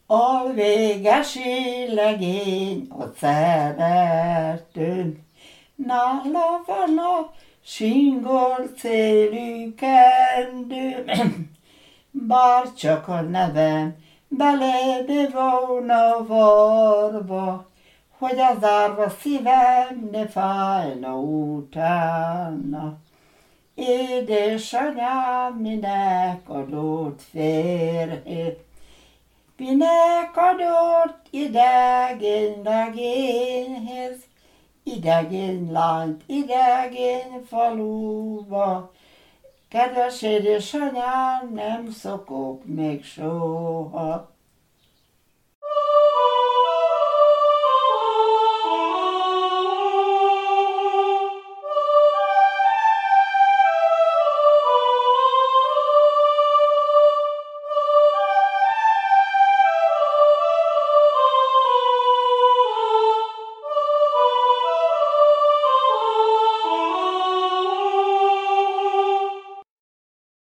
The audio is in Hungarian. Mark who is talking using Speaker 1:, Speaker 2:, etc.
Speaker 1: Alvégesi legény a Celertőn, nála van a singol célű kendő, bár csak a nevem belébe volna varva, hogy az árva szívem ne fájna utána. Édesanyám minek adott férhet, minek adott idegen legényhez, idegen lányt, idegen faluba. Kedves édesanyám, nem szokok még soha.